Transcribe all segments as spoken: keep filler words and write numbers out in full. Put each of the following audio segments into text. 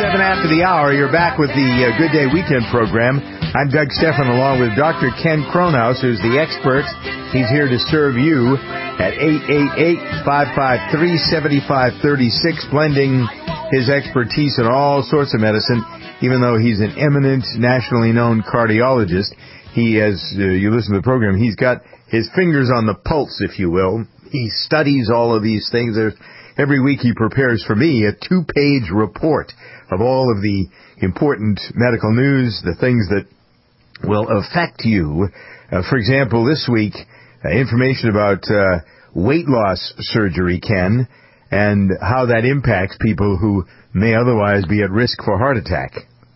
seven after the hour. You're back with the uh, Good Day Weekend program. I'm Doug Stephan along with Doctor Ken Kronhaus, who's the expert. He's here to serve you at eight eight eight, five five three, seven five three six, blending his expertise in all sorts of medicine. Even though he's an eminent, nationally known cardiologist, he, as uh, you listen to the program, he's got his fingers on the pulse, if you will. He studies all of these things. There's Every week he prepares for me a two-page report of all of the important medical news, the things that will affect you. Uh, for example, this week, uh, information about uh, weight loss surgery, Ken, and how that impacts people who may otherwise be at risk for heart attack.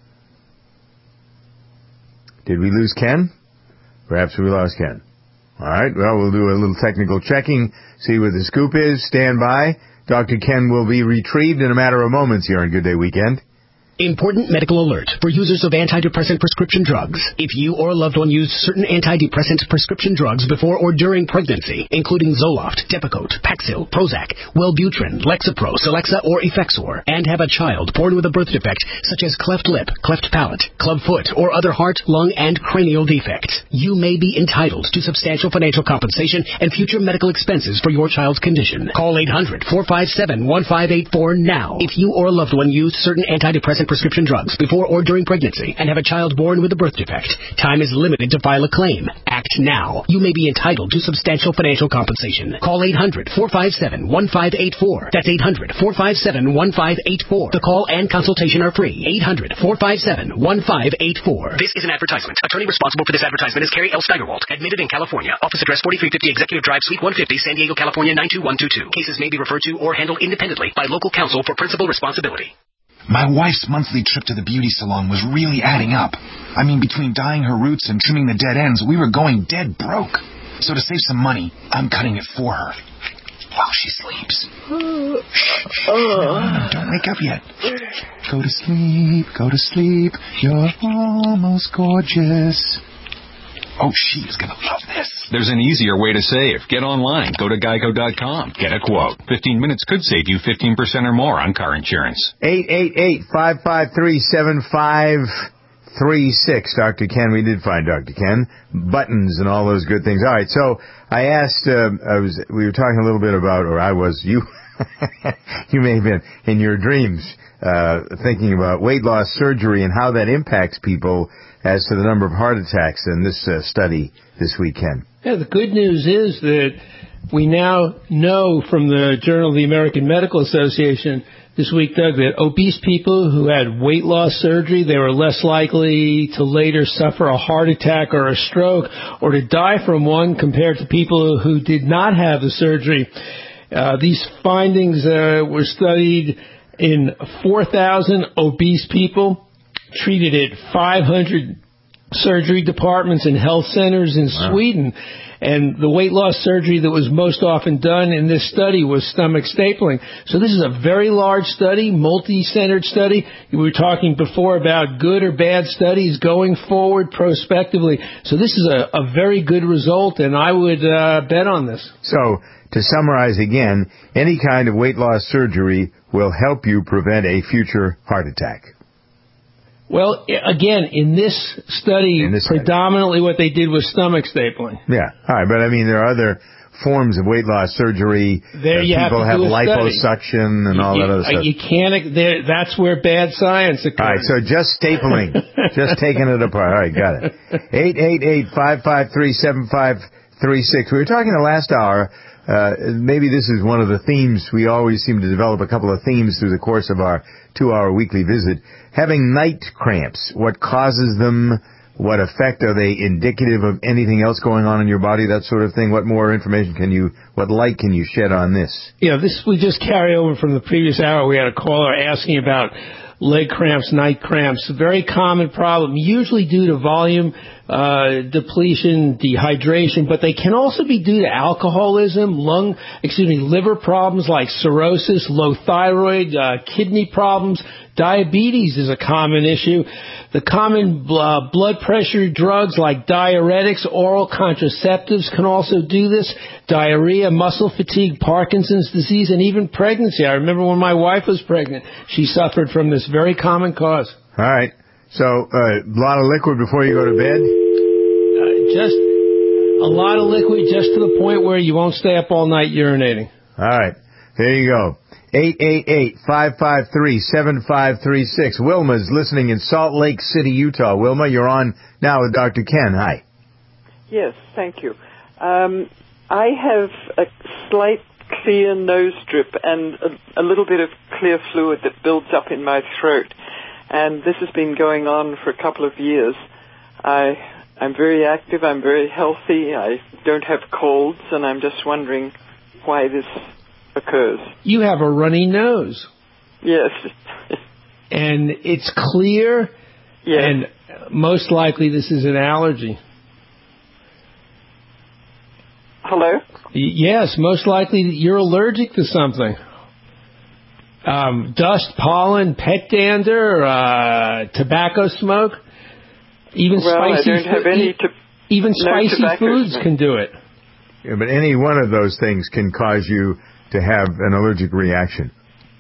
Did we lose Ken? Perhaps we lost Ken. All right, well, we'll do a little technical checking, see what the scoop is. Stand by. Doctor Ken will be retrieved in a matter of moments here on Good Day Weekend. Important medical alert for users of antidepressant prescription drugs. If you or a loved one use certain antidepressant prescription drugs before or during pregnancy, including Zoloft, Depakote, Paxil, Prozac, Wellbutrin, Lexapro, Celexa, or Effexor, and have a child born with a birth defect such as cleft lip, cleft palate, club foot, or other heart, lung, and cranial defects, you may be entitled to substantial financial compensation and future medical expenses for your child's condition. Call eight hundred, four five seven, one five eight four now if you or a loved one used certain antidepressant prescription drugs before or during pregnancy and have a child born with a birth defect. Time is limited to file a claim. Act now. You may be entitled to substantial financial compensation. Call eight hundred, four five seven, one five eight four. That's eight hundred, four five seven, one five eight four. The call and consultation are free. eight hundred, four five seven, one five eight four. This is an advertisement. Attorney responsible for this advertisement is Carrie L. Steigerwald. Admitted in California. Office address forty-three fifty Executive Drive, Suite one fifty, San Diego, California nine two one two two. Cases may be referred to or handled independently by local counsel for principal responsibility. My wife's monthly trip to the beauty salon was really adding up. I mean, between dyeing her roots and trimming the dead ends, we were going dead broke. So to save some money, I'm cutting it for her while she sleeps. Shh, don't wake up yet. Go to sleep, go to sleep. You're almost gorgeous. Oh, she is going to love this. There's an easier way to save. Get online. Go to geico dot com. Get a quote. fifteen minutes could save you fifteen percent or more on car insurance. eight eight eight, five five three, seven five three six. Doctor Ken, we did find Doctor Ken. Buttons and all those good things. All right, so I asked, uh, I was, we were talking a little bit about, or I was, you, you may have been in your dreams, uh, thinking about weight loss surgery and how that impacts people as to the number of heart attacks in this uh, study this weekend. Yeah, the good news is that we now know from the Journal of the American Medical Association this week, Doug, that obese people who had weight loss surgery, they were less likely to later suffer a heart attack or a stroke or to die from one compared to people who did not have the surgery. Uh, these findings uh, were studied in four thousand obese people treated at five hundred surgery departments and health centers in wow. Sweden. And the weight loss surgery that was most often done in this study was stomach stapling. So this is a very large study, multi-centered study. We were talking before about good or bad studies going forward prospectively. So this is a, a very good result, and I would uh, bet on this. So to summarize again, any kind of weight loss surgery will help you prevent a future heart attack. Well, again, in this study, in this predominantly study. What they did was stomach stapling. Yeah, all right, but I mean, there are other forms of weight loss surgery. There you people have, have to liposuction and you, all you, that other stuff. You can't. There, that's where bad science occurs. All right, so just stapling, just taking it apart. All right, got it. Eight eight eight five five three seven five three six. We were talking the last hour. Uh, maybe this is one of the themes. We always seem to develop a couple of themes through the course of our two-hour weekly visit. Having night cramps, what causes them, what effect, are they indicative of anything else going on in your body, that sort of thing? What more information can you, what light can you shed on this? Yeah, this we just carry over from the previous hour. We had a caller asking about leg cramps, night cramps, a very common problem, usually due to volume uh, depletion, dehydration, but they can also be due to alcoholism, lung, excuse me, liver problems like cirrhosis, low thyroid, uh, kidney problems. Diabetes is a common issue. The common uh, blood pressure drugs like diuretics, oral contraceptives can also do this. Diarrhea, muscle fatigue, Parkinson's disease, and even pregnancy. I remember when my wife was pregnant, she suffered from this very common cause. All right. So uh, a lot of liquid before you go to bed? Uh, just a lot of liquid, just to the point where you won't stay up all night urinating. All right. There you go. eight eight eight, five five three, seven five three six. Wilma's listening in Salt Lake City, Utah. Wilma, you're on now with Doctor Ken. Hi. Yes, thank you. Um, I have a slight clear nose drip and a, a little bit of clear fluid that builds up in my throat. And this has been going on for a couple of years. I, I'm very active. I'm very healthy. I don't have colds, and I'm just wondering why this occurs. You have a runny nose. Yes. And it's clear. Yes. And most likely this is an allergy. Hello? Yes, most likely you're allergic to something. Um, dust, pollen, pet dander, uh, tobacco smoke, even well, spicy I don't have any to- even no spicy foods smoke. can do it. Yeah, but any one of those things can cause you to have an allergic reaction.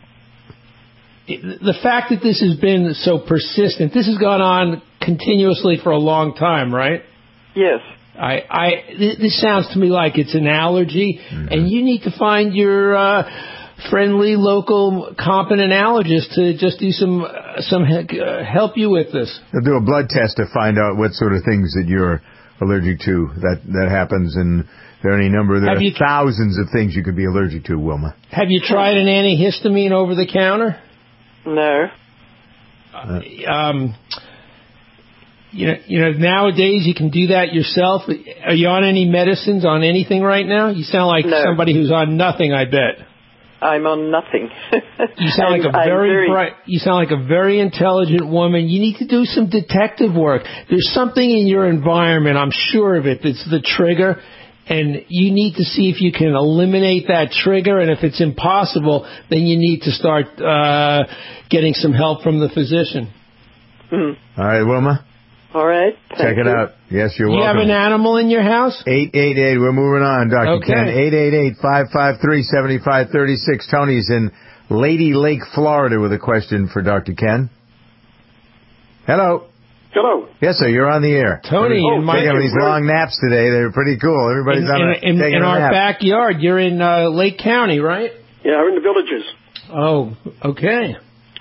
The fact that this has been so persistent, this has gone on continuously for a long time, right? Yes. I, I, this sounds to me like it's an allergy, mm-hmm. and you need to find your uh, friendly, local, competent allergist to just do some uh, some uh, help you with this. They'll do a blood test to find out what sort of things that you're allergic to. That that happens, and there are any number. There have are you, thousands of things you could be allergic to, Wilma. Have you tried an antihistamine over the counter? No. Uh, um. You know, you know, nowadays you can do that yourself. Are you on any medicines, on anything right now? You sound like no. somebody who's on nothing, I bet. I'm on nothing. You sound like a very, very bright, you sound like a very intelligent woman. You need to do some detective work. There's something in your environment, I'm sure of it, that's the trigger. And you need to see if you can eliminate that trigger. And if it's impossible, then you need to start uh, getting some help from the physician. Mm. All right, Wilma. All right. Check it you. out. Yes, you're Do you welcome. have an animal in your house? eight eight eight. We're moving on, Doctor Okay. Ken. eight eight eight, five five three, seven five three six. Tony's in Lady Lake, Florida with a question for Doctor Ken. Hello. Hello. Yes, sir. You're on the air. Tony, oh, in my taking these long naps today. They're pretty cool. Everybody's in, on a, in, in, taking in a our nap. backyard. You're in uh, Lake County, right? Yeah, we're in the Villages. Oh, okay.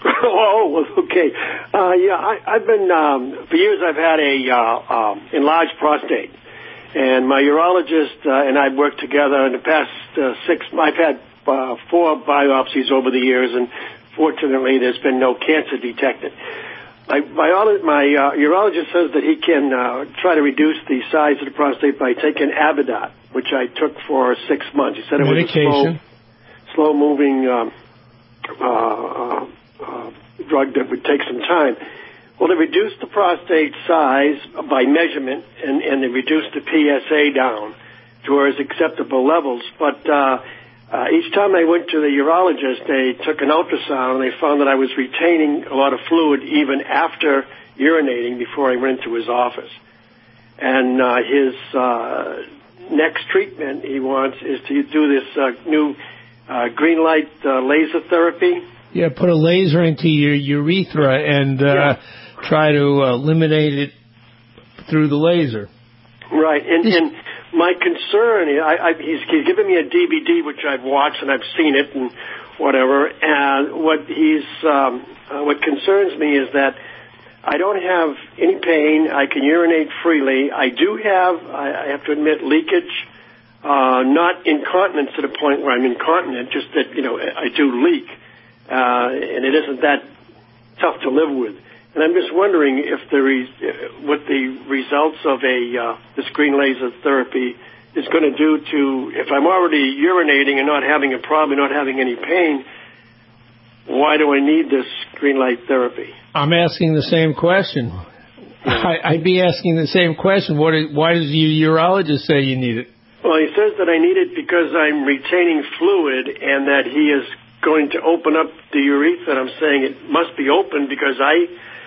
oh, okay. Uh, yeah, I, I've been, um, for years I've had a uh, um, enlarged prostate. And my urologist uh, and I worked together in the past uh, six, I've had uh, four biopsies over the years, and fortunately there's been no cancer detected. My, my, my uh, urologist says that he can uh, try to reduce the size of the prostate by taking Avodart, which I took for six months. He said it Medication. was a slow, slow-moving um, uh, uh, uh, drug that would take some time. Well, they reduced the prostate size by measurement, and, and they reduced the P S A down to where it's acceptable levels. But uh, uh, each time I went to the urologist, they took an ultrasound, and they found that I was retaining a lot of fluid even after urinating before I went into his office. And uh, his uh, next treatment he wants is to do this uh, new uh, green light uh, laser therapy. Yeah, put a laser into your urethra and uh, yeah. try to eliminate it through the laser. Right, and, and my concern, I, I, he's, he's given me a D V D which I've watched and I've seen it and whatever. And what he's, um, uh, what concerns me is that I don't have any pain. I can urinate freely. I do have, I, I have to admit, leakage. Uh, not incontinence to the point where I'm incontinent, just that, you know, I do leak. Uh, and it isn't that tough to live with. And I'm just wondering if the re- what the results of a uh, this green laser therapy is going to do to, if I'm already urinating and not having a problem, not having any pain, why do I need this green light therapy? I'm asking the same question. I, I'd be asking the same question. What is, why does your urologist say you need it? Well, he says that I need it because I'm retaining fluid and that he is going to open up the urethra. And I'm saying it must be open because I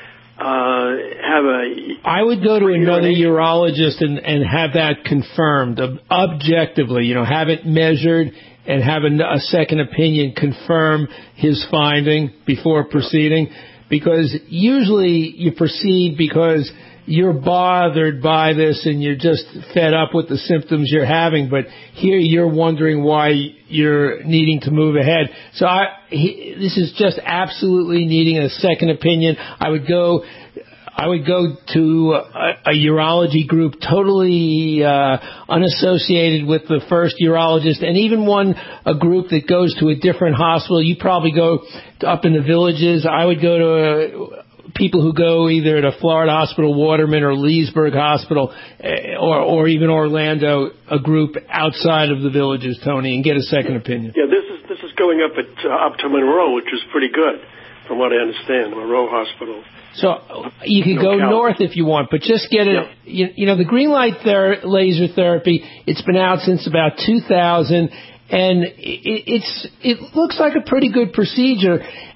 uh, have a... I would go to another urologist and, and have that confirmed ob- objectively, you know, have it measured and have a, a second opinion confirm his finding before proceeding. Because usually you proceed because you're bothered by this and you're just fed up with the symptoms you're having, but here you're wondering why you're needing to move ahead. So I, he, this is just absolutely needing a second opinion. I would go, I would go to a, a urology group totally uh, unassociated with the first urologist, and even one a group that goes to a different hospital. You probably go to, up in the villages. I would go to a, people who go either to Florida Hospital Waterman or Leesburg Hospital or, or even Orlando, a group outside of the villages, Tony, and get a second opinion. Yeah, this is this is going up at uh, up to Monroe, which is pretty good, from what I understand, Monroe Hospital. So you can go north if you want, but just get it. Yeah. You, you know, the green light ther- laser therapy, it's been out since about two thousand, and it, it's it looks like a pretty good procedure.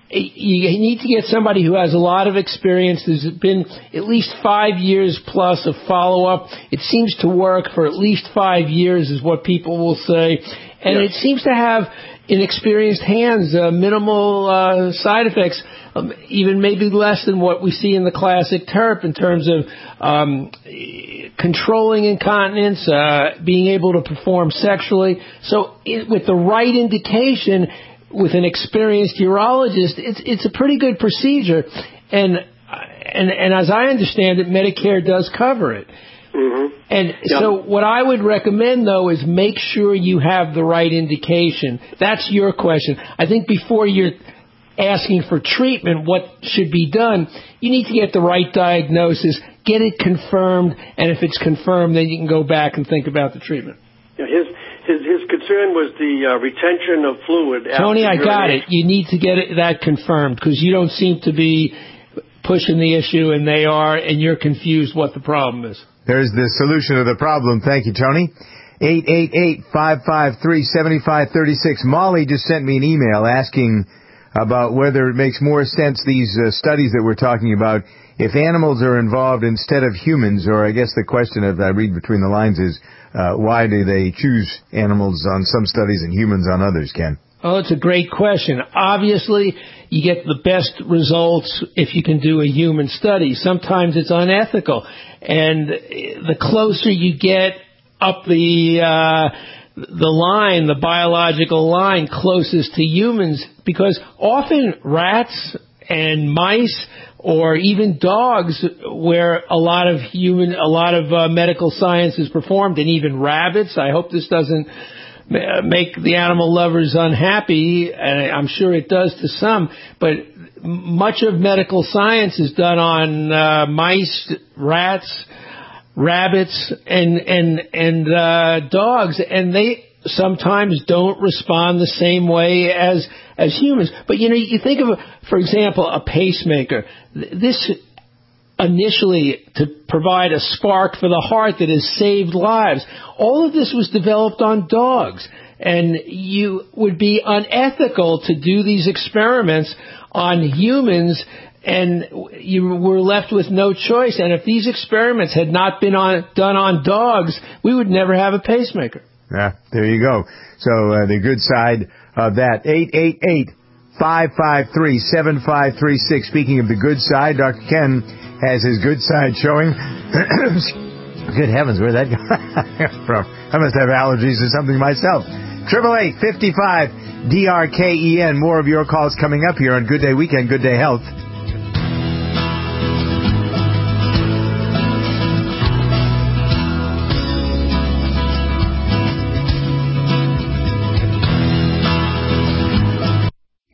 You need to get somebody who has a lot of experience. There's been at least five years plus of follow-up. It seems to work for at least five years is what people will say. And yeah. It seems to have, in experienced hands, uh, minimal uh, side effects, um, even maybe less than what we see in the classic T E R P in terms of um, controlling incontinence, uh, being able to perform sexually. So it, with the right indication, with an experienced urologist, it's it's a pretty good procedure, and and and as I understand it, Medicare does cover it. Mm-hmm. And yeah. So what I would recommend, though, is make sure you have the right indication. That's your question. I think before you're asking for treatment, what should be done, you need to get the right diagnosis, get it confirmed, and if it's confirmed, then you can go back and think about the treatment. Yeah, his his his concern was the uh, retention of fluid. Tony, I got it. You need to get it, that confirmed, because you don't seem to be pushing the issue, and they are, and you're confused what the problem is. There's the solution to the problem. Thank you, Tony. eight eight eight, five five three, seven five three six. Molly just sent me an email asking about whether it makes more sense, these uh, studies that we're talking about, if animals are involved instead of humans, or I guess the question, if I read between the lines, is uh, why do they choose animals on some studies and humans on others, Ken? Oh, it's a great question. Obviously, you get the best results if you can do a human study. Sometimes it's unethical. And the closer you get up the uh, the line, the biological line closest to humans, because often rats and mice or even dogs, where a lot of human, a lot of uh, medical science is performed, and even rabbits. I hope this doesn't make the animal lovers unhappy, and I'm sure it does to some, but much of medical science is done on uh, mice, rats, rabbits, and and and uh, dogs, and they sometimes don't respond the same way as as humans. But you know, you think of, for example, a pacemaker. This initially to provide a spark for the heart that has saved lives. All of this was developed on dogs, and you would be unethical to do these experiments on humans, and you were left with no choice. And if these experiments had not been on, done on dogs, we would never have a pacemaker. Yeah, there you go. So uh, the good side of that. eight eight eight, five five three, seven five three six. Speaking of the good side, Doctor Ken has his good side showing. Good heavens, where'd that go from? I must have allergies or something myself. Triple eight fifty-five D R K E N. More of your calls coming up here on Good Day Weekend, Good Day Health.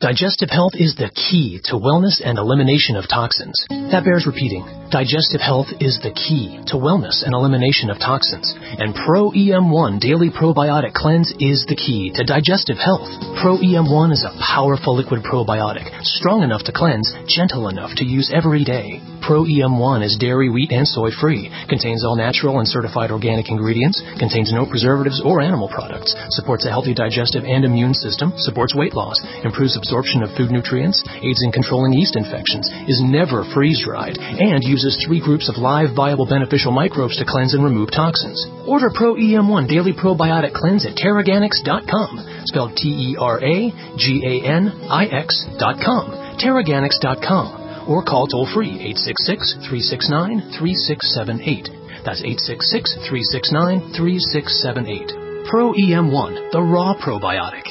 Digestive health is the key to wellness and elimination of toxins. That bears repeating. Digestive health is the key to wellness and elimination of toxins. And Pro E M one Daily Probiotic Cleanse is the key to digestive health. Pro E M one is a powerful liquid probiotic, strong enough to cleanse, gentle enough to use every day. Pro E M one is dairy, wheat, and soy free, contains all natural and certified organic ingredients, contains no preservatives or animal products, supports a healthy digestive and immune system, supports weight loss, improves absorption of food nutrients, aids in controlling yeast infections, is never freeze-dried, and uses three groups of live, viable, beneficial microbes to cleanse and remove toxins. Order Pro E M one Daily Probiotic Cleanse at Terraganix dot com, spelled T E R A G A N I X dot com, Terraganix dot com, or call toll-free eight six six, three six nine, three six seven eight. That's eight six six, three six nine, three six seven eight. Pro E M one, the raw probiotic.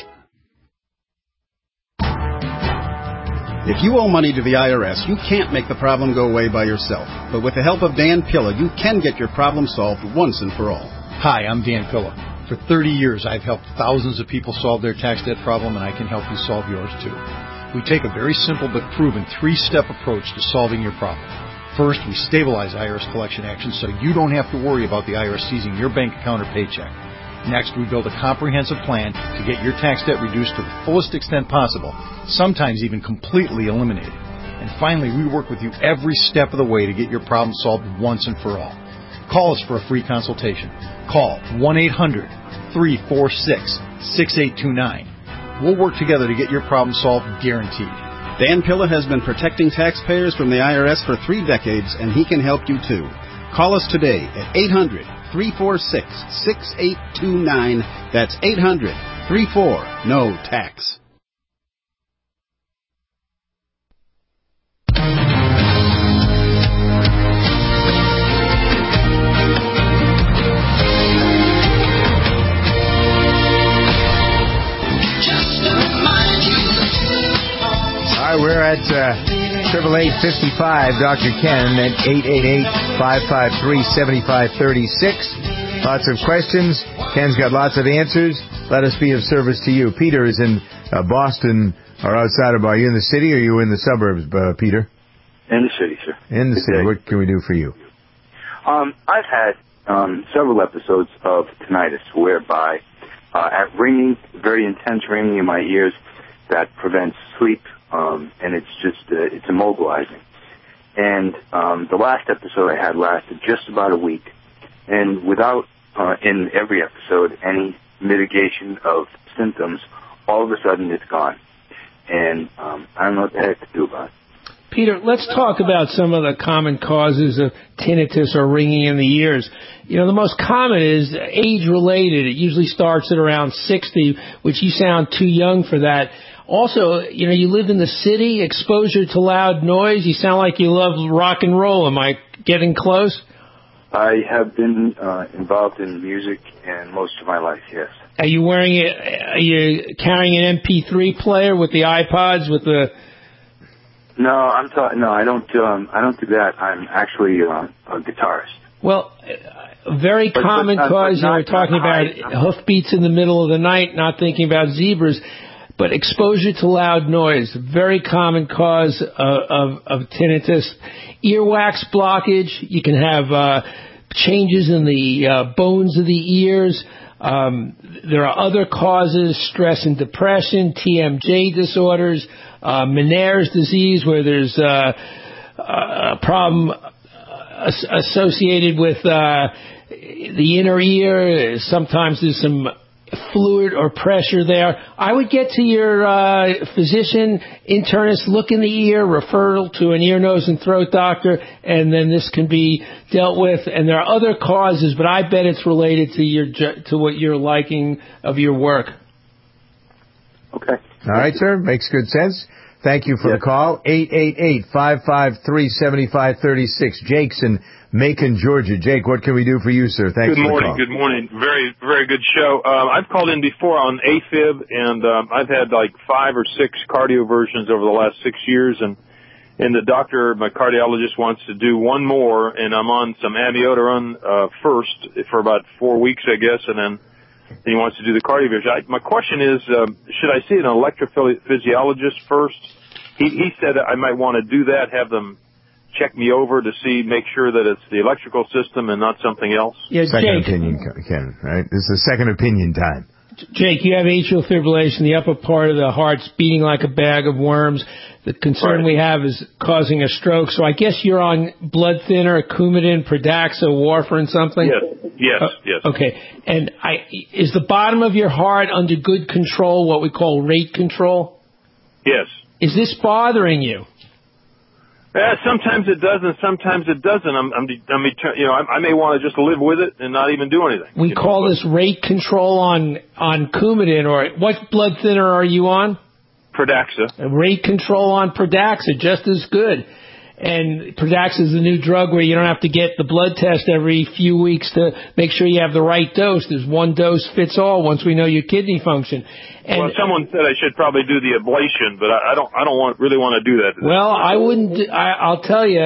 If you owe money to the I R S, you can't make the problem go away by yourself. But with the help of Dan Pilla, you can get your problem solved once and for all. Hi, I'm Dan Pilla. For thirty years, I've helped thousands of people solve their tax debt problem, and I can help you solve yours too. We take a very simple but proven three-step approach to solving your problem. First, we stabilize I R S collection actions so you don't have to worry about the I R S seizing your bank account or paycheck. Next, we build a comprehensive plan to get your tax debt reduced to the fullest extent possible, sometimes even completely eliminated. And finally, we work with you every step of the way to get your problem solved once and for all. Call us for a free consultation. Call one eight hundred, three four six, six eight two nine. We'll work together to get your problem solved, guaranteed. Dan Pilla has been protecting taxpayers from the I R S for three decades, and he can help you too. Call us today at eight hundred, three four six, six eight two nine. That's eight hundred, three four, N O tax. All right, we're at triple eight fifty-five, Doctor Ken, at eight eight eight, five five three, seven five three six. Lots of questions. Ken's got lots of answers. Let us be of service to you. Peter is in uh, Boston, or outside of. Are you in the city, or are you in the suburbs, uh, Peter? In the city, sir. In the city. What can we do for you? Um, I've had um, several episodes of tinnitus whereby uh, at ringing, very intense ringing in my ears that prevents sleep. Um, and it's just, uh, it's immobilizing. And um, the last episode I had lasted just about a week. And without, uh, in every episode, any mitigation of symptoms, all of a sudden it's gone. And um, I don't know what the heck to do about it. Peter, let's talk about some of the common causes of tinnitus or ringing in the ears. You know, the most common is age-related. It usually starts at around sixty, which you sound too young for that. Also, you know, you live in the city, exposure to loud noise. You sound like you love rock and roll. Am I getting close? I have been uh, involved in music and most of my life, yes. Are you wearing it? Are you carrying an M P three player with the iPods with the? No, I'm ta- no, I don't. Um, I don't do that. I'm actually uh, a guitarist. Well, a very but, common but, uh, cause. not, You were talking about high, hoofbeats in the middle of the night, not thinking about zebras. But exposure to loud noise, very common cause of, of, of tinnitus. Earwax blockage, you can have uh, changes in the uh, bones of the ears. Um, there are other causes, stress and depression, T M J disorders, uh, Meniere's disease, where there's uh, a problem associated with uh, the inner ear. Sometimes there's some fluid or pressure there. I would get to your uh, physician, internist, look in the ear, referral to an ear, nose, and throat doctor, and then this can be dealt with. And there are other causes, but I bet it's related to your to what you're liking of your work. Okay. All right, sir. Makes good sense. Thank you for yes. the call. eight eight eight, five five three, seven five three six. Jake's in Macon, Georgia. Jake, what can we do for you, sir? Thanks good for morning, the call. Good morning. Very, very good show. Um, I've called in before on AFib, and um, I've had like five or six cardioversions over the last six years, and and the doctor, my cardiologist, wants to do one more, and I'm on some amiodarone uh, first for about four weeks, I guess, and then and he wants to do the cardioversion. My question is, um, should I see an electrophysiologist first? He, he said I might want to do that, have them check me over to see, make sure that it's the electrical system and not something else. Yeah, second Jake, opinion, Ken, right? This is a second opinion time. Jake, you have atrial fibrillation. The upper part of the heart's beating like a bag of worms. The concern Right. we have is causing a stroke. So I guess you're on blood thinner, Coumadin, Pradaxa, warfarin, something? Yes, yes, Uh, yes. Okay. And I, is the bottom of your heart under good control, what we call rate control? Yes. Is this bothering you? Yeah, sometimes it does, and sometimes it doesn't. I'm, I'm, I'm you know, I, I may want to just live with it and not even do anything. We you know, call but- this rate control on on Coumadin, or what blood thinner are you on? Pradaxa. Rate control on Pradaxa, just as good. And Pradaxa is the new drug where you don't have to get the blood test every few weeks to make sure you have the right dose. There's one dose fits all once we know your kidney function. And well, someone said I should probably do the ablation, but I, I don't. I don't want really want to do that. Well, I wouldn't. do- I, I'll tell you,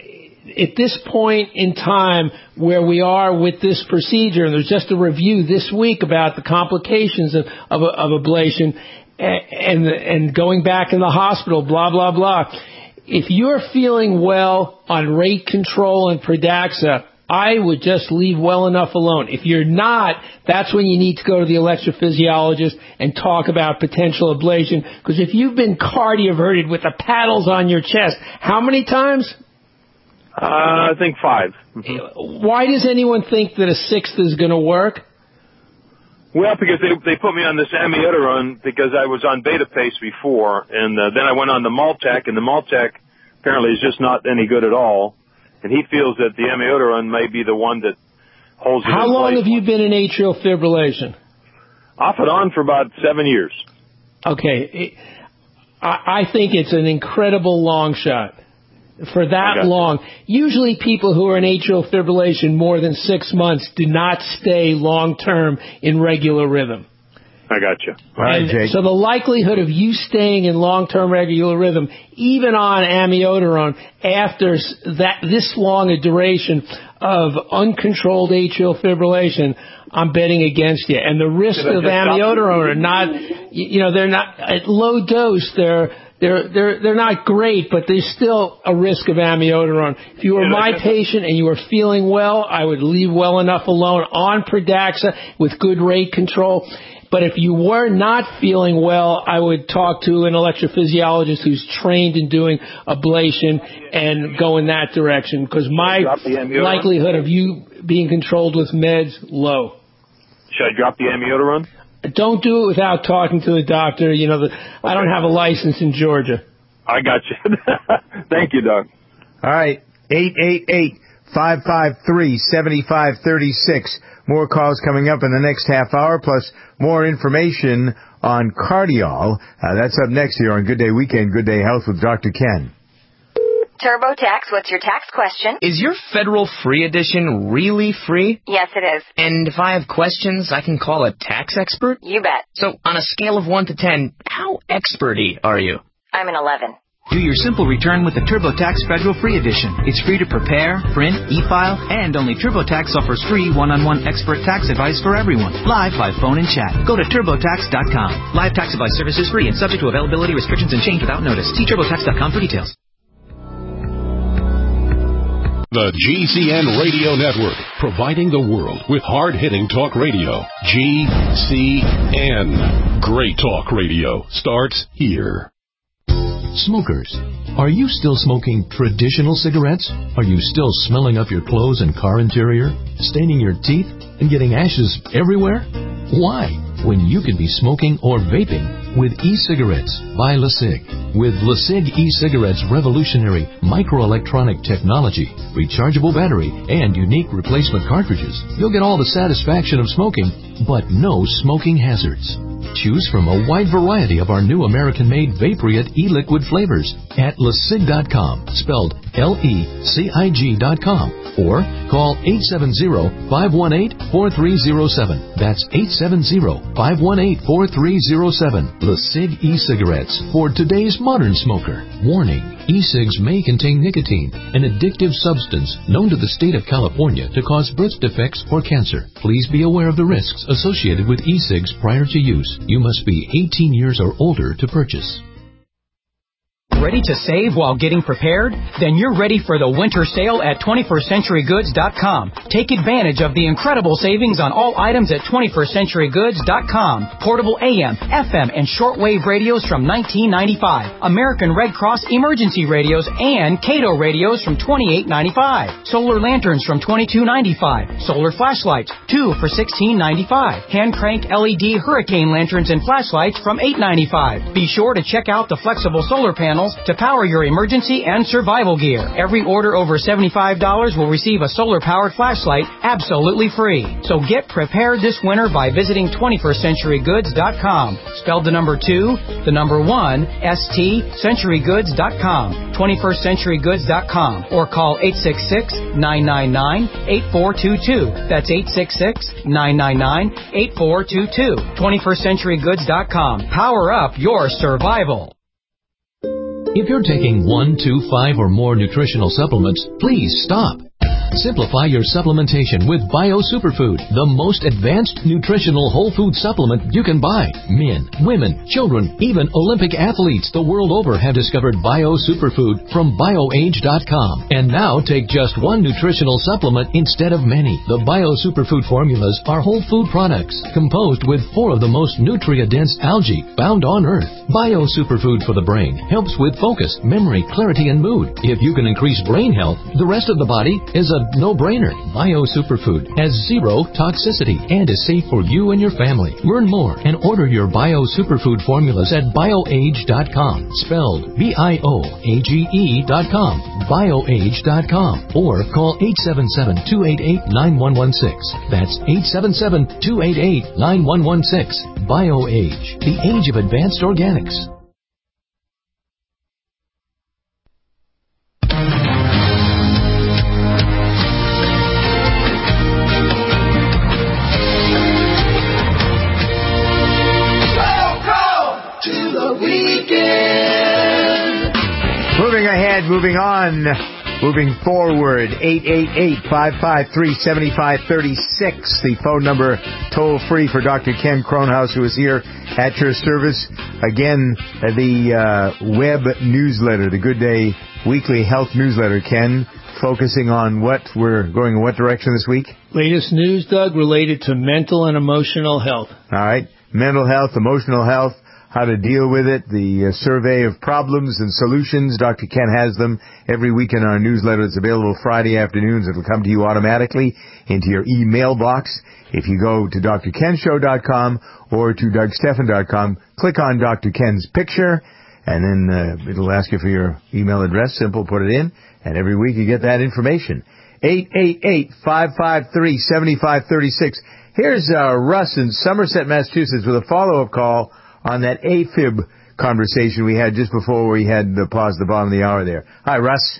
at this point in time where we are with this procedure, and there's just a review this week about the complications of of, of ablation and, and and going back in the hospital, blah blah blah. If you're feeling well on rate control and Pradaxa, I would just leave well enough alone. If you're not, that's when you need to go to the electrophysiologist and talk about potential ablation. Because if you've been cardioverted with the paddles on your chest, how many times? Uh, I think five. Why does anyone think that a sixth is going to work? Well, because they they put me on this amiodarone because I was on Betapace before, and uh, then I went on the Maltec, and the Maltec apparently is just not any good at all. And he feels that the amiodarone may be the one that holds it How in long place. have you been in atrial fibrillation? Off and on for about seven years. Okay. I I think it's an incredible long shot. For that Okay. long. Usually people who are in atrial fibrillation more than six months do not stay long term in regular rhythm. I got you. All right, And Jake. so the likelihood of you staying in long-term regular rhythm, even on amiodarone, after s- that this long a duration of uncontrolled atrial fibrillation, I'm betting against you. And the risks Should I of just stop? amiodarone are not, you you know, they're not at low dose. They're they're they're they're not great, but there's still a risk of amiodarone. If you were Should I my just- patient and you were feeling well, I would leave well enough alone on Pradaxa with good rate control. But if you were not feeling well, I would talk to an electrophysiologist who's trained in doing ablation and go in that direction. Because my Drop the amiodarone? likelihood of you being controlled with meds, low. Should I drop the amiodarone? Don't do it without talking to the doctor. You know, the, I don't have a license in Georgia. I got you. Thank you, Doc. All right, eight eight eight, five five three, seven five three six. More calls coming up in the next half hour, plus more information on Cardiol. Uh, that's up next here on Good Day Weekend, Good Day Health with Doctor Ken. TurboTax, what's your tax question? Is your federal free edition really free? Yes, it is. And if I have questions, I can call a tax expert? You bet. So, on a scale of one to ten, how expert-y are you? I'm an eleven. Do your simple return with the TurboTax Federal Free Edition. It's free to prepare, print, e-file, and only TurboTax offers free one-on-one expert tax advice for everyone, live by phone and chat. Go to TurboTax dot com. Live tax advice service is free and subject to availability restrictions and change without notice. See TurboTax dot com for details. The G C N Radio Network, providing the world with hard-hitting talk radio. G C N. Great talk radio starts here. Smokers, are you still smoking traditional cigarettes? Are you still smelling up your clothes and car interior, staining your teeth, and getting ashes everywhere? Why, when you could be smoking or vaping with e-cigarettes by LeSig? With LeSig e-cigarettes' revolutionary microelectronic technology, rechargeable battery, and unique replacement cartridges, you'll get all the satisfaction of smoking, but no smoking hazards. Choose from a wide variety of our new American-made Vaporite e-liquid flavors at LeSig dot com, spelled L E C I G dot com, or call eight seven zero, five one eight, four three zero seven. That's eight seven zero, five one eight, four three zero seven. The Sig e-cigarettes for today's modern smoker. Warning, e-cigs may contain nicotine, an addictive substance known to the state of California to cause birth defects or cancer. Please be aware of the risks associated with e-cigs prior to use. You must be eighteen years or older to purchase. Ready to save while getting prepared? Then you're ready for the winter sale at twenty-first century goods dot com. Take advantage of the incredible savings on all items at twenty-first century goods dot com. Portable A M, F M, and shortwave radios from nineteen ninety-five. American Red Cross emergency radios and Cato radios from twenty-eight ninety-five. Solar lanterns from twenty-two ninety-five. Solar flashlights, two for sixteen ninety-five. Hand crank L E D hurricane lanterns and flashlights from eight ninety-five. Be sure to check out the flexible solar panels to power your emergency and survival gear. Every order over seventy-five dollars will receive a solar-powered flashlight absolutely free. So get prepared this winter by visiting twenty-first century goods dot com. Spelled the number two, the number one, S T, century goods dot com. twenty-first century goods dot com. Or call eight six six, nine nine nine, eight four two two. That's eight six six, nine nine nine, eight four two two. twenty-first century goods dot com. Power up your survival. If you're taking one, two, five, or more nutritional supplements, please stop. Simplify your supplementation with Bio Superfood, the most advanced nutritional whole food supplement you can buy. Men, women, children, even Olympic athletes the world over have discovered Bio Superfood from bio age dot com. And now take just one nutritional supplement instead of many. The Bio Superfood formulas are whole food products composed with four of the most nutrient-dense algae found on Earth. Bio Superfood for the brain helps with focus, memory, clarity, and mood. If you can increase brain health, the rest of the body is a no-brainer. Bio Superfood has zero toxicity and is safe for you and your family. Learn more and order your Bio Superfood formulas at bio age dot com. Spelled B I O A G E dot com. bio age dot com. Or call eight seven seven, two eight eight, nine one one six. That's eight seven seven, two eight eight, nine one one six. BioAge, the age of advanced organics. Moving ahead, moving on, moving forward, eight eight eight, five five three, seven five three six, the phone number toll free for Doctor Ken Kronhaus, who is here at your service. Again, the uh, web newsletter, the Good Day Weekly Health Newsletter, Ken, focusing on what we're going in what direction this week? Latest news, Doug, related to mental and emotional health. All right, mental health, emotional health. How to deal with it, the uh, survey of problems and solutions. Doctor Ken has them every week in our newsletter. It's available Friday afternoons. It'll come to you automatically into your email box. If you go to D R ken show dot com or to doug stephan dot com, click on Doctor Ken's picture, and then uh, it'll ask you for your email address. Simple, put it in, and every week you get that information. eight eight eight, five five three, seven five three six. Here's uh, Russ in Somerset, Massachusetts, with a follow-up call on that AFib conversation we had just before we had the pause at the bottom of the hour there. Hi, Russ.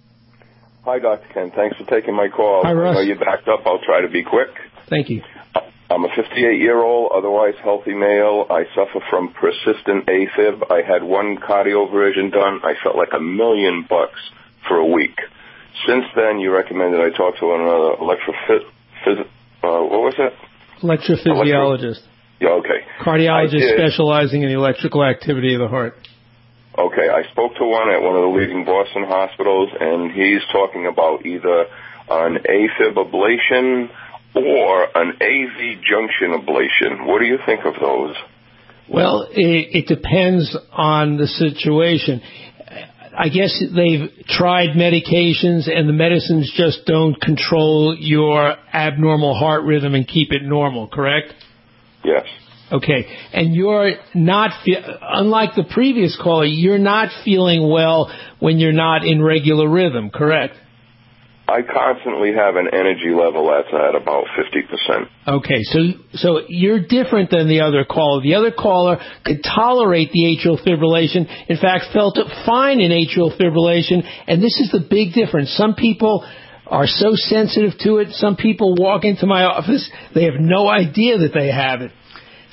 Hi, Doctor Ken. Thanks for taking my call. Hi, Russ. I know you backed up. I'll try to be quick. Thank you. I'm a fifty-eight-year-old, otherwise healthy male. I suffer from persistent AFib. I had one cardioversion done. I felt like a million bucks for a week. Since then, you recommended I talk to another electrophys... Phys- uh, what was it? Electrophysiologist. Electro- Yeah, okay. Cardiologist specializing in the electrical activity of the heart. Okay, I spoke to one at one of the leading Boston hospitals, and he's talking about either an AFib ablation or an A V junction ablation. What do you think of those? Well, it, it depends on the situation. I guess they've tried medications, and the medicines just don't control your abnormal heart rhythm and keep it normal, correct? Yes. Okay. And you're not, fe- unlike the previous caller, you're not feeling well when you're not in regular rhythm, correct? I constantly have an energy level that's at about fifty percent. Okay, so so you're different than the other caller. The other caller could tolerate the atrial fibrillation, in fact, felt fine in atrial fibrillation, and this is the big difference. Some people are so sensitive to it. Some people walk into my office, they have no idea that they have it.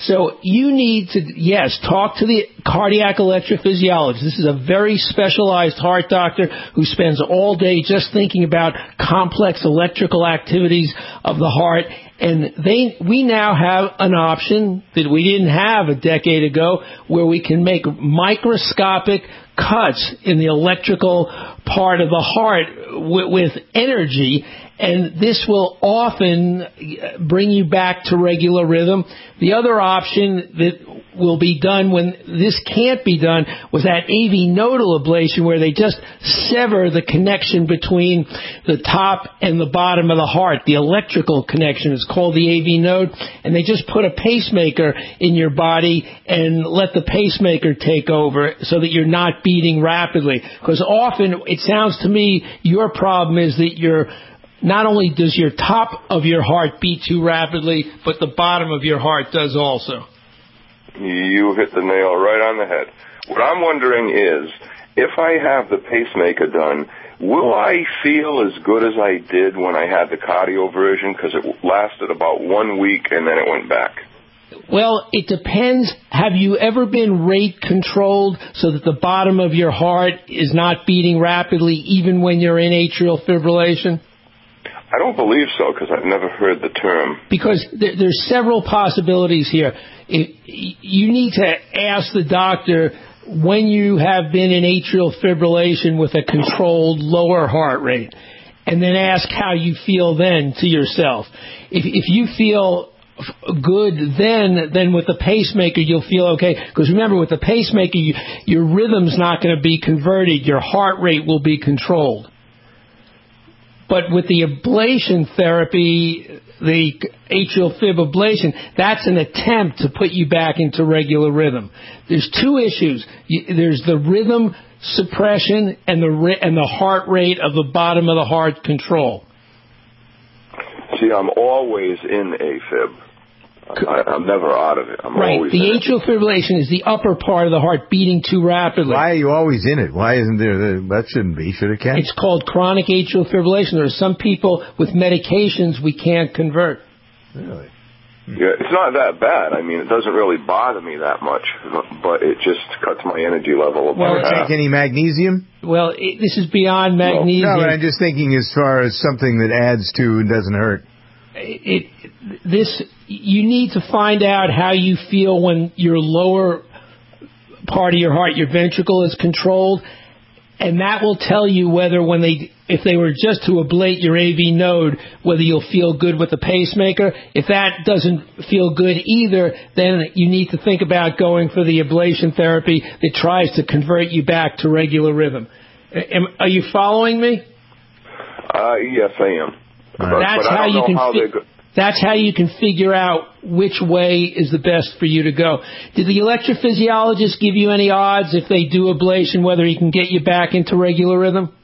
So you need to, yes, talk to the cardiac electrophysiologist. This is a very specialized heart doctor who spends all day just thinking about complex electrical activities of the heart. And they, we now have an option that we didn't have a decade ago where we can make microscopic cuts in the electrical part of the heart with, with energy, and this will often bring you back to regular rhythm. The other option that will be done when this can't be done was that A V nodal ablation, where they just sever the connection between the top and the bottom of the heart. The electrical connection is called the A V node, and they just put a pacemaker in your body and let the pacemaker take over so that you're not beating rapidly. Because often it sounds to me your problem is that you're not only does your top of your heart beat too rapidly, but the bottom of your heart does also. You hit the nail right on the head. What I'm wondering is, if I have the pacemaker done, will I feel as good as I did when I had the cardioversion? Because it lasted about one week and then it went back. Well, it depends. Have you ever been rate controlled so that the bottom of your heart is not beating rapidly even when you're in atrial fibrillation? I don't believe so, because I've never heard the term. Because there, there's several possibilities here. If, you need to ask the doctor when you have been in atrial fibrillation with a controlled lower heart rate, and then ask how you feel then to yourself. If, if you feel good then, then with the pacemaker you'll feel okay. Because remember, with the pacemaker, you, your rhythm's not going to be converted. Your heart rate will be controlled. But with the ablation therapy, the atrial fib ablation, that's an attempt to put you back into regular rhythm. There's two issues. There's the rhythm suppression and the and the heart rate of the bottom of the heart control. See, I'm always in AFib. I, I'm never out of it. I'm right. always The in atrial it. fibrillation is the upper part of the heart beating too rapidly. Why are you always in it? Why isn't there? The, that shouldn't be. Should it, Ken? It's called chronic atrial fibrillation. There are some people with medications we can't convert. Really? Yeah, it's not that bad. I mean, it doesn't really bother me that much, but it just cuts my energy level about Well, half. take any magnesium? Well, it, this is beyond magnesium. No, but I'm just thinking as far as something that adds to and doesn't hurt. It, this, you need to find out how you feel when your lower part of your heart, your ventricle, is controlled, and that will tell you whether when they, if they were just to ablate your A V node, whether you'll feel good with the pacemaker. If that doesn't feel good either, then you need to think about going for the ablation therapy that tries to convert you back to regular rhythm. Am, are you following me? Uh, yes, I am. But, that's but I how don't you know can. how Fi- they go. That's how you can figure out which way is the best for you to go. Did the electrophysiologist give you any odds if they do ablation, whether he can get you back into regular rhythm?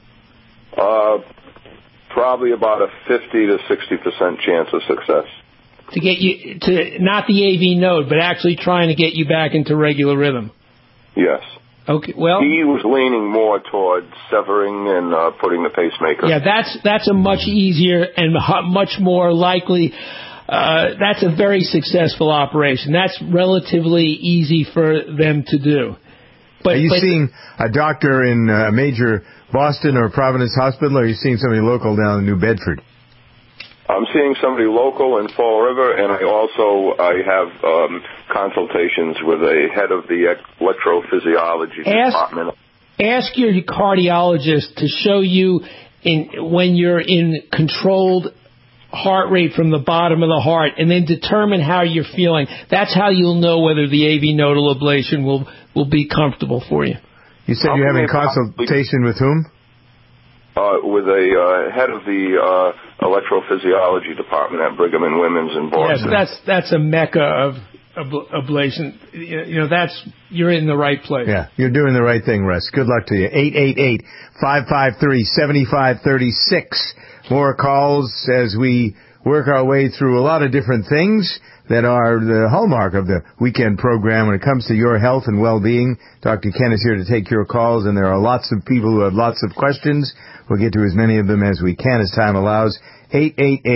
Uh, probably about a fifty to sixty percent chance of success. To get you to not the A V node, but actually trying to get you back into regular rhythm. Yes. Okay. Well, he was leaning more towards severing and uh, putting the pacemaker. Yeah, that's that's a much easier and much more likely. Uh, that's a very successful operation. That's relatively easy for them to do. But, are you but, seeing a doctor in a major Boston or Providence hospital, or are you seeing somebody local down in New Bedford? I'm seeing somebody local in Fall River, and I also I have um, consultations with a head of the electrophysiology ask, department. Ask your cardiologist to show you in when you're in controlled heart rate from the bottom of the heart, and then determine how you're feeling. That's how you'll know whether the A V nodal ablation will will be comfortable for you. You said you're having consultation with whom? Uh, with a uh, head of the uh, electrophysiology department at Brigham and Women's in Boston. Yes, that's that's a mecca of ab- ablation. You know, that's you're in the right place. Yeah, you're doing the right thing, Russ. Good luck to you. eight eight eight, five five three, seven five three six. More calls as we work our way through a lot of different things that are the hallmark of the weekend program when it comes to your health and well-being. Doctor Ken is here to take your calls, and there are lots of people who have lots of questions. We'll get to as many of them as we can as time allows. eight eight eight,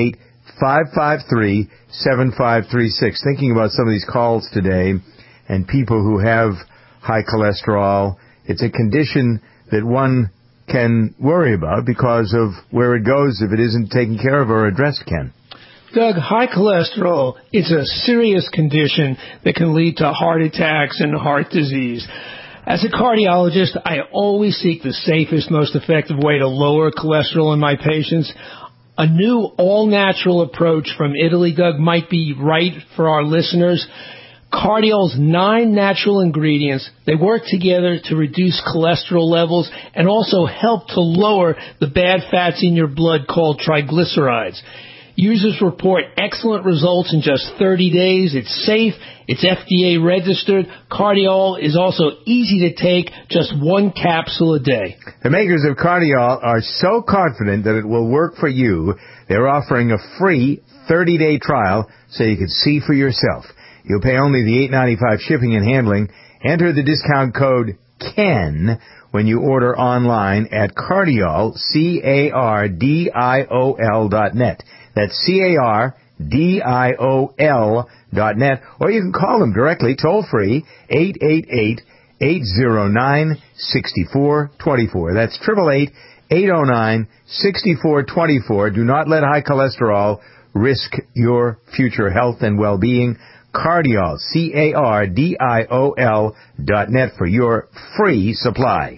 five five three, seven five three six. Thinking about some of these calls today and people who have high cholesterol, it's a condition that one can worry about because of where it goes if it isn't taken care of or addressed, Ken. Doug, high cholesterol is a serious condition that can lead to heart attacks and heart disease. As a cardiologist, I always seek the safest, most effective way to lower cholesterol in my patients. A new all-natural approach from Italy, Doug, might be right for our listeners. Cardiol's nine natural ingredients, they work together to reduce cholesterol levels and also help to lower the bad fats in your blood called triglycerides. Users report excellent results in just thirty days. It's safe. It's F D A registered. Cardiol is also easy to take, just one capsule a day. The makers of Cardiol are so confident that it will work for you, they're offering a free thirty-day trial so you can see for yourself. You'll pay only the eight dollars and ninety-five cents shipping and handling. Enter the discount code KEN when you order online at Cardiol, C A R D I O L dot net. That's C A R D I O L dot net. Or you can call them directly, toll-free, eight eight eight, eight oh nine, six four two four. That's eight eight eight, eight oh nine, six four two four. Do not let high cholesterol risk your future health and well-being. Cardiol, C A R D I O L dot net for your free supply.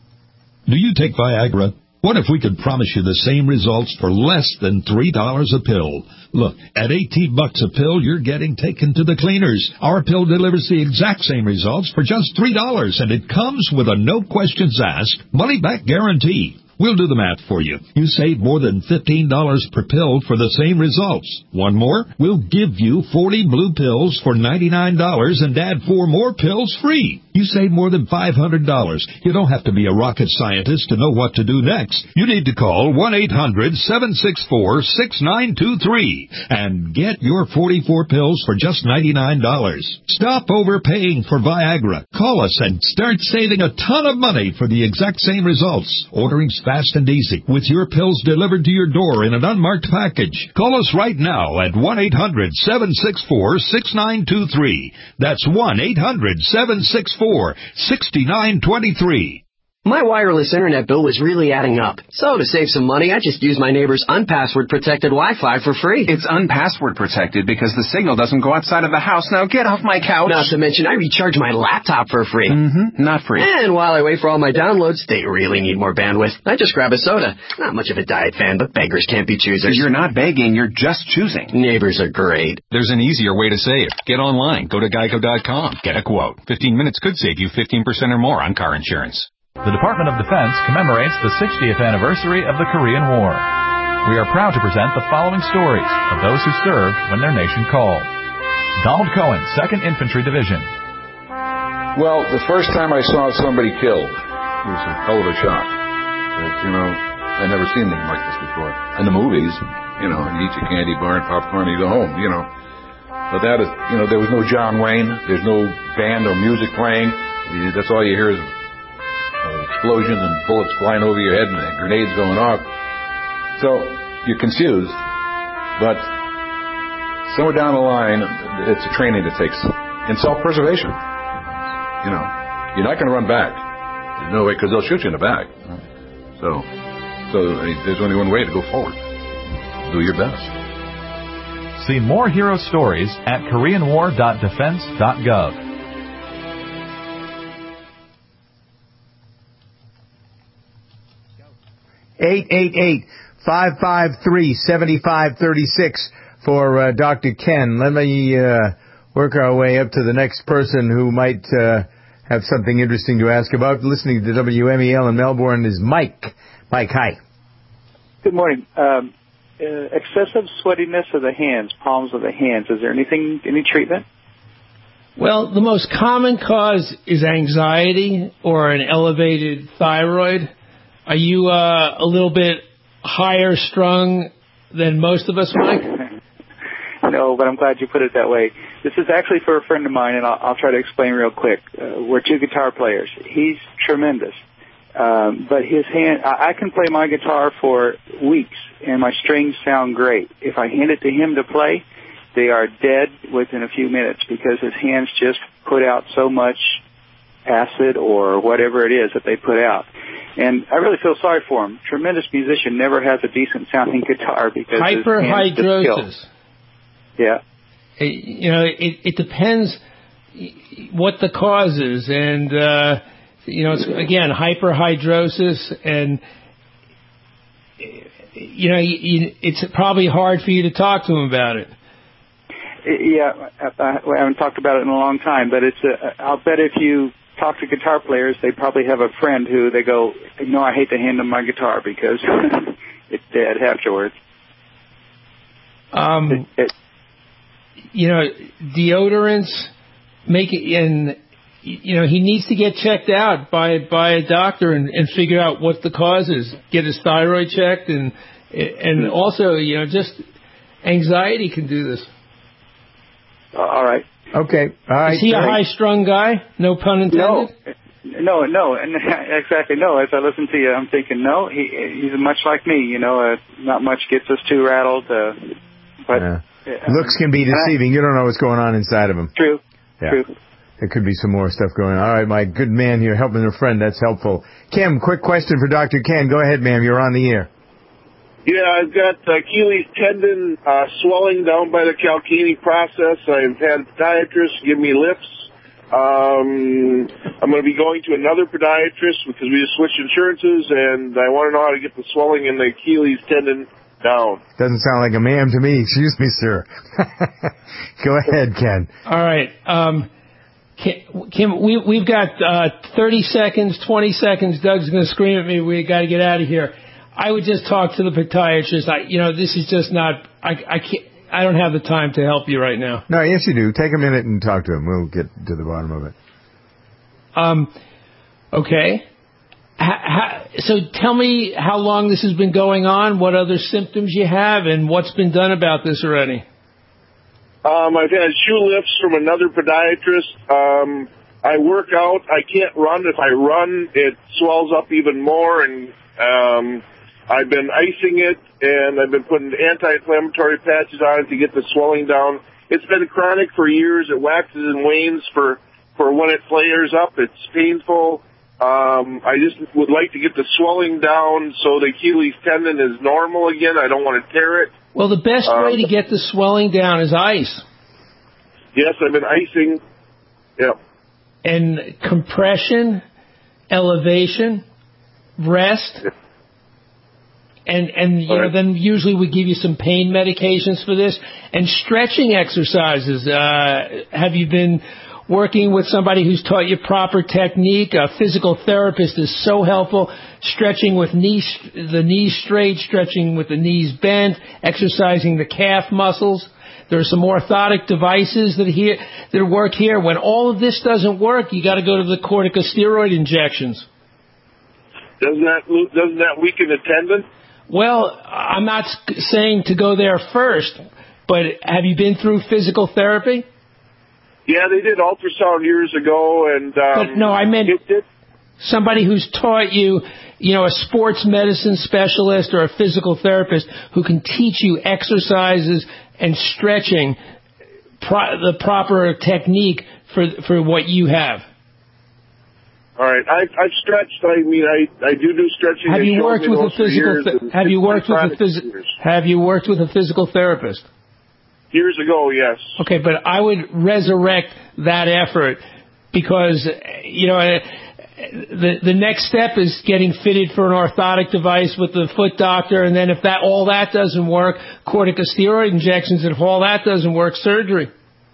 Do you take Viagra? What if we could promise you the same results for less than three dollars a pill? Look, at eighteen bucks a pill, you're getting taken to the cleaners. Our pill delivers the exact same results for just three dollars, and it comes with a no questions asked, money-back guarantee. We'll do the math for you. You save more than fifteen dollars per pill for the same results. One more, we'll give you forty blue pills for ninety-nine dollars and add four more pills free. You save more than five hundred dollars. You don't have to be a rocket scientist to know what to do next. You need to call one eight hundred, seven six four, six nine two three and get your forty-four pills for just ninety-nine dollars. Stop overpaying for Viagra. Call us and start saving a ton of money for the exact same results. Ordering's fast and easy, with your pills delivered to your door in an unmarked package. Call us right now at one eight hundred, seven six four, six nine two three. That's one eight hundred, seven six four, six nine two three. My wireless internet bill was really adding up. So to save some money, I just used my neighbor's unpassword protected Wi-Fi for free. It's unpassword protected because the signal doesn't go outside of the house. Now get off my couch. Not to mention I recharge my laptop for free. Mm-hmm. Not free. And while I wait for all my downloads, they really need more bandwidth. I just grab a soda. Not much of a diet fan, but beggars can't be choosers. You're not begging, you're just choosing. Neighbors are great. There's an easier way to save. Get online. Go to geico dot com. Get a quote. fifteen minutes could save you fifteen percent or more on car insurance. The Department of Defense commemorates the sixtieth anniversary of the Korean War. We are proud to present the following stories of those who served when their nation called. Donald Cohen, second Infantry Division. Well, the first time I saw somebody killed, it was a hell of a shock. But, you know, I'd never seen anything like this before. In the movies, you know, you eat your candy bar and popcorn and you go home, you know. But that is, you know, there was no John Wayne. There's no band or music playing. That's all you hear is explosions and bullets flying over your head and grenades going off. So you're confused, but somewhere down the line, it's a training that takes in self-preservation. You know, you're not going to run back. There's no way, because they'll shoot you in the back. So, so there's only one way to go forward. Do your best. See more hero stories at korean war dot defense dot gov. eight eight eight, five five three, seven five three six for uh, Doctor Ken. Let me uh, work our way up to the next person who might uh, have something interesting to ask about. Listening to W M E L in Melbourne is Mike. Mike, hi. Good morning. Um, uh, excessive sweatiness of the hands, palms of the hands. Is there anything, any treatment? Well, the most common cause is anxiety or an elevated thyroid. Are you uh, a little bit higher strung than most of us, Mike? No, but I'm glad you put it that way. This is actually for a friend of mine, and I'll, I'll try to explain real quick. Uh, we're two guitar players. He's tremendous, Um, but his hand, I, I can play my guitar for weeks, and my strings sound great. If I hand it to him to play, they are dead within a few minutes because his hands just put out so much acid or whatever it is that they put out. And I really feel sorry for him. Tremendous musician, never has a decent sounding guitar because hyperhidrosis. Yeah. It, you know, it, it depends what the cause is, and uh, you know, it's, again, hyperhidrosis, and you know, you, you, it's probably hard for you to talk to him about it. Yeah, I, I haven't talked about it in a long time, but it's. A, I'll bet if you talk to guitar players, they probably have a friend who they go, "No, I hate to hand them my guitar because it's dead afterwards." Um, it, it, you know, deodorants make it, and you know, he needs to get checked out by by a doctor and, and figure out what the cause is. Get his thyroid checked, and and also, you know, just anxiety can do this. Uh, all right. Okay. All right. Is he great. a high-strung guy? No pun intended. No, no, no, and exactly no. As I listen to you, I'm thinking, no, he he's much like me. You know, uh, not much gets us too rattled. Uh, but yeah. uh, looks can be deceiving. I, you don't know what's going on inside of him. True. Yeah. True. There could be some more stuff going on. All right, my good man here helping a friend. That's helpful. Kim, quick question for Doctor Ken. Go ahead, ma'am. You're on the air. Yeah, I've got Achilles tendon uh, swelling down by the Calcini process. I've had podiatrists give me lifts. Um, I'm going to be going to another podiatrist because we just switched insurances, and I want to know how to get the swelling in the Achilles tendon down. Doesn't sound like a ma'am to me. Excuse me, sir. Go ahead, Ken. All right. Um, Kim, we, we've got uh, thirty seconds, twenty seconds. Doug's going to scream at me. We got to get out of here. I would just talk to the podiatrist. I, you know, this is just not. I, I can't. I don't have the time to help you right now. No, yes, you do. Take a minute and talk to him. We'll get to the bottom of it. Um. Okay. Ha, ha, so tell me how long this has been going on, what other symptoms you have, and what's been done about this already. Um, I've had shoe lifts from another podiatrist. Um, I work out. I can't run. If I run, it swells up even more, and um. I've been icing it, and I've been putting anti-inflammatory patches on it to get the swelling down. It's been chronic for years. It waxes and wanes for, for when it flares up. It's painful. Um, I just would like to get the swelling down so the Achilles tendon is normal again. I don't want to tear it. Well, the best um, way to get the swelling down is ice. Yes, I've been icing. Yeah. And compression, elevation, rest. Yeah. And, and you know, right. Then usually we give you some pain medications for this. And stretching exercises. Uh, have you been working with somebody who's taught you proper technique? A physical therapist is so helpful. Stretching with knees, the knees straight, stretching with the knees bent, exercising the calf muscles. There are some orthotic devices that here that work here. When all of this doesn't work, you got to go to the corticosteroid injections. Doesn't that doesn't that weaken the tendon? Well, I'm not saying to go there first, but have you been through physical therapy? Yeah, they did ultrasound years ago, and um, but no, I meant somebody who's taught you, you know, a sports medicine specialist or a physical therapist who can teach you exercises and stretching, pro- the proper technique for for what you have. All right, I, I've stretched. I mean, I, I do do stretching. Have you worked with a physical? Th- have you worked with a phys- Have you worked with a physical therapist? Years ago, yes. Okay, but I would resurrect that effort because you know the the next step is getting fitted for an orthotic device with the foot doctor, and then if that all that doesn't work, corticosteroid injections. And if all that doesn't work, surgery.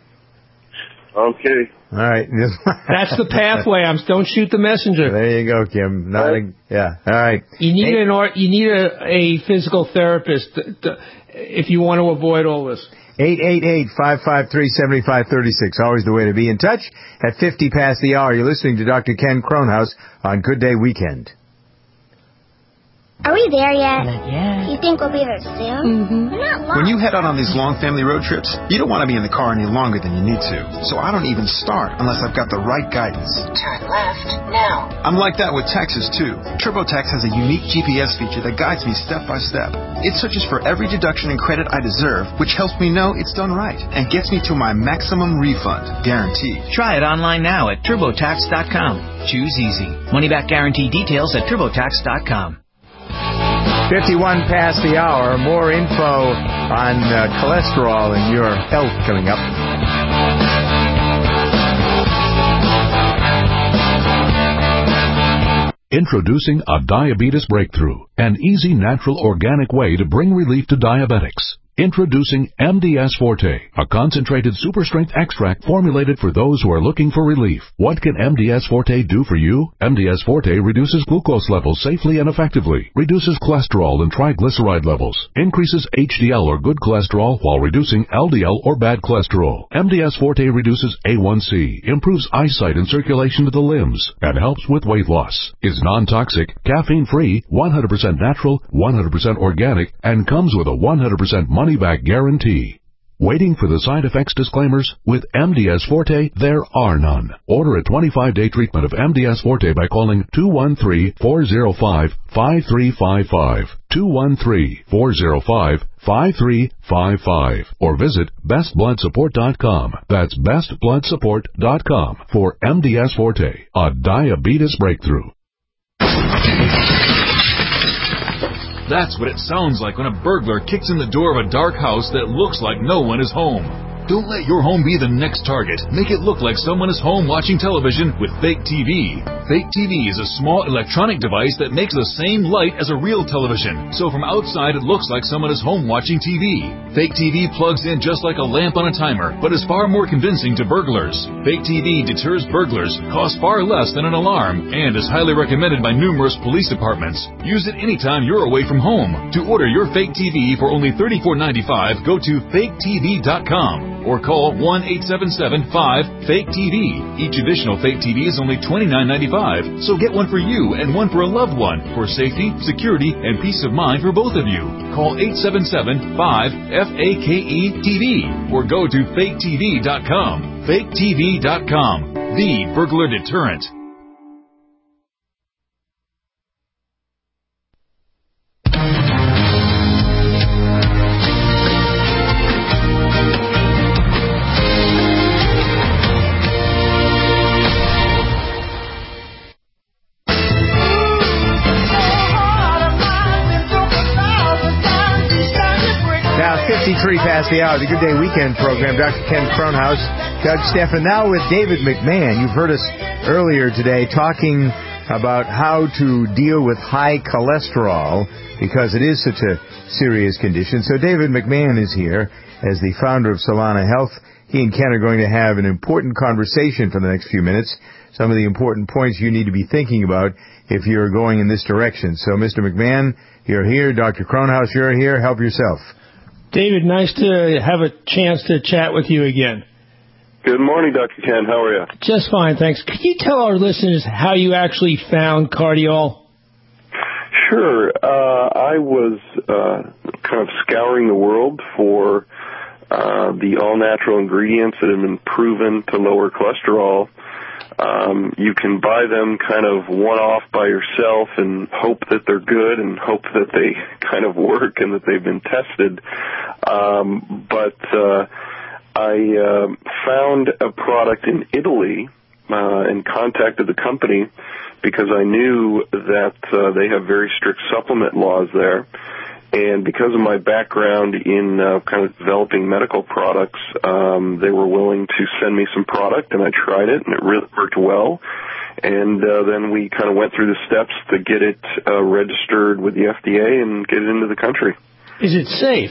Okay. All right. That's the pathway. I'm, don't shoot the messenger. There you go, Kim. Not a, yeah. All right. You need hey. an or, you need a, a physical therapist to, to, if you want to avoid all this. eight eight eight, five five three, seven five three six. Always the way to be in touch. At fifty past the hour, you're listening to Doctor Ken Kronhaus on Good Day Weekend. Are we there yet? Not yet. You think we'll be there soon? Mm-hmm. We're not long. When you head out on these long family road trips, you don't want to be in the car any longer than you need to. So I don't even start unless I've got the right guidance. Turn left now. I'm like that with taxes, too. TurboTax has a unique G P S feature that guides me step by step. It searches for every deduction and credit I deserve, which helps me know it's done right and gets me to my maximum refund, guaranteed. Try it online now at turbotax dot com. Choose easy. Money back guarantee details at turbotax dot com. fifty-one past the hour. More info on uh, cholesterol and your health coming up. Introducing a diabetes breakthrough, an easy, natural, organic way to bring relief to diabetics. Introducing M D S Forte, a concentrated super-strength extract formulated for those who are looking for relief. What can M D S Forte do for you? M D S Forte reduces glucose levels safely and effectively, reduces cholesterol and triglyceride levels, increases H D L or good cholesterol while reducing L D L or bad cholesterol. M D S Forte reduces A one C, improves eyesight and circulation to the limbs, and helps with weight loss. Is non-toxic, caffeine-free, one hundred percent natural, one hundred percent organic, and comes with a one hundred percent money money-back guarantee. Waiting for the side effects disclaimers? With M D S Forte, there are none. Order a twenty-five day treatment of M D S Forte by calling two one three, four zero five, five three five five, two one three, four zero five, five three five five, or visit best blood support dot com. That's best blood support dot com for M D S Forte, a diabetes breakthrough. That's what it sounds like when a burglar kicks in the door of a dark house that looks like no one is home. Don't let your home be the next target. Make it look like someone is home watching television with Fake T V. Fake T V is a small electronic device that makes the same light as a real television. So from outside, it looks like someone is home watching T V. Fake T V plugs in just like a lamp on a timer, but is far more convincing to burglars. Fake T V deters burglars, costs far less than an alarm, and is highly recommended by numerous police departments. Use it anytime you're away from home. To order your Fake T V for only thirty-four ninety-five, go to fake T V dot com. Or call one eight seven seven, five, fake T V. Each additional Fake T V is only twenty-nine ninety-five, so get one for you and one for a loved one for safety, security, and peace of mind for both of you. Call eight seven seven, five, F A K E T V or go to fake T V dot com. fake T V dot com, the burglar deterrent. fifty-three past the hour, the Good Day Weekend program. Doctor Ken Kronhaus, Doug Stephan, now with David McMahon. You've heard us earlier today talking about how to deal with high cholesterol because it is such a serious condition. So David McMahon is here as the founder of Solana Health. He and Ken are going to have an important conversation for the next few minutes. Some of the important points you need to be thinking about if you're going in this direction. So, Mister McMahon, you're here. Doctor Kronhaus, you're here. Help yourself. David, nice to have a chance to chat with you again. Good morning, Doctor Ken. How are you? Just fine, thanks. Could you tell our listeners how you actually found Cardiol? Sure. Uh, I was uh, kind of scouring the world for uh, the all-natural ingredients that have been proven to lower cholesterol. Um, you can buy them kind of one-off by yourself and hope that they're good and hope that they kind of work and that they've been tested. Um, but uh, I uh, found a product in Italy uh, and contacted the company because I knew that uh, they have very strict supplement laws there. And because of my background in uh, kind of developing medical products, um, they were willing to send me some product, and I tried it, and it really worked well. And uh, then we kind of went through the steps to get it uh, registered with the F D A and get it into the country. Is it safe?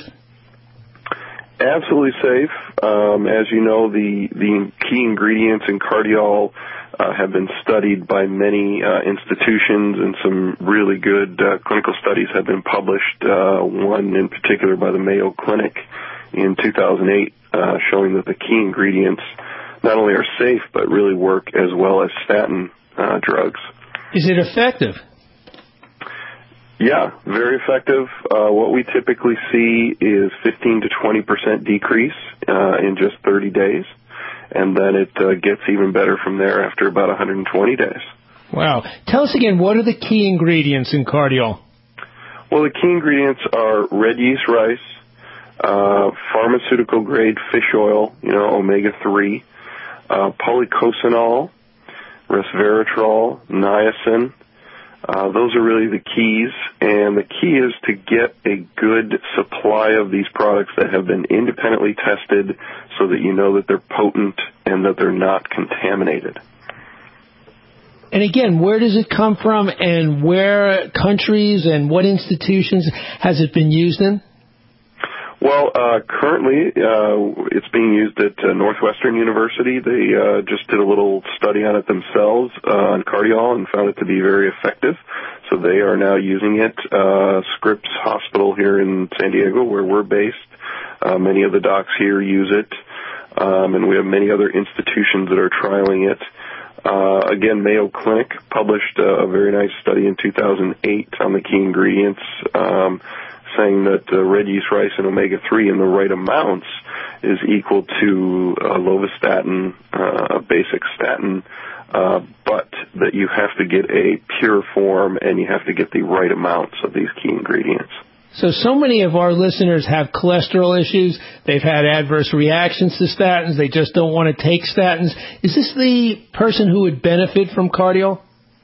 Absolutely safe. Um, as you know, the, the key ingredients in Cardiol Uh, have been studied by many uh, institutions, and some really good uh, clinical studies have been published, uh, one in particular by the Mayo Clinic in two thousand eight, uh, showing that the key ingredients not only are safe, but really work as well as statin uh, drugs. Is it effective? Yeah, very effective. Uh, what we typically see is fifteen to twenty percent decrease uh, in just thirty days, and then it uh, gets even better from there after about one hundred twenty days. Wow. Tell us again, what are the key ingredients in Cardiol? Well, the key ingredients are red yeast rice, uh, pharmaceutical-grade fish oil, you know, omega three, uh, polycosanol, resveratrol, niacin. Uh, those are really the keys, and the key is to get a good supply of these products that have been independently tested so that you know that they're potent and that they're not contaminated. And again, where does it come from, and where countries and what institutions has it been used in? Well, uh, currently, uh, it's being used at uh, Northwestern University. They uh, just did a little study on it themselves uh, on Cardiol and found it to be very effective. So they are now using it. Uh, Scripps Hospital here in San Diego, where we're based, uh, many of the docs here use it. Um, and we have many other institutions that are trialing it. Uh, again, Mayo Clinic published a very nice study in two thousand eight on the key ingredients, um, saying that uh, red yeast rice and omega three in the right amounts is equal to uh, lovastatin, uh, basic statin, uh, but that you have to get a pure form and you have to get the right amounts of these key ingredients. So, so many of our listeners have cholesterol issues. They've had adverse reactions to statins. They just don't want to take statins. Is this the person who would benefit from Cardiol?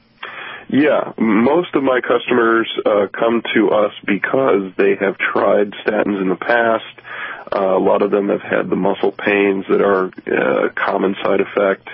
Yeah, most of my customers uh, come to us because they have tried statins in the past. Uh, a lot of them have had the muscle pains that are a common side effect.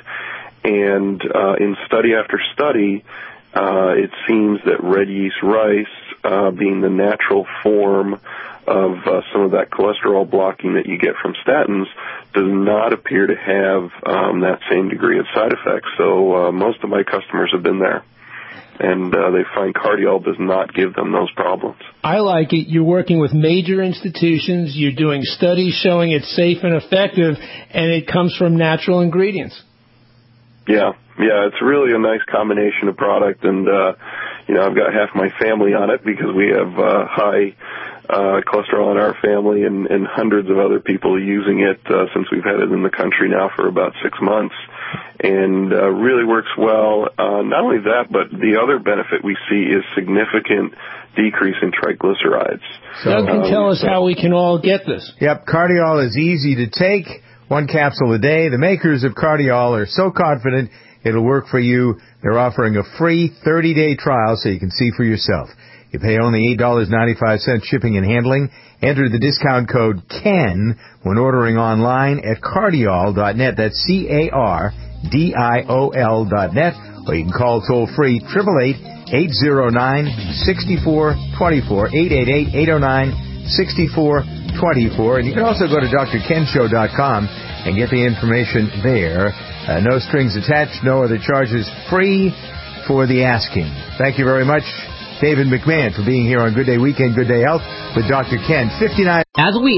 And uh, in study after study, uh, it seems that red yeast rice, uh, being the natural form of uh, some of that cholesterol blocking that you get from statins, does not appear to have um, that same degree of side effects. So uh, most of my customers have been there, and uh, they find Cardiol does not give them those problems. I like it. You're working with major institutions. You're doing studies showing it's safe and effective, and it comes from natural ingredients. Yeah, yeah, it's really a nice combination of product, and, uh, you know, I've got half my family on it because we have uh, high uh, cholesterol in our family, and, and hundreds of other people using it uh, since we've had it in the country now for about six months. And uh, really works well. Uh, not only that, but the other benefit we see is significant decrease in triglycerides. So Doug can um, tell us how we can all get this. Yep, Cardiol is easy to take, one capsule a day. The makers of Cardiol are so confident it'll work for you. They're offering a free thirty-day trial so you can see for yourself. You pay only eight dollars and ninety-five cents shipping and handling. Enter the discount code KEN when ordering online at cardiol dot net. That's C A R D I O L dot net. Or you can call toll-free, eight eight eight, eight oh nine, six four two four, eight eight eight, eight oh nine, six four two four. And you can also go to D R ken show dot com and get the information there. Uh, no strings attached, no other charges, free for the asking. Thank you very much, David McMahon, for being here on Good Day Weekend, Good Day Health with Doctor Ken. fifty-nine As we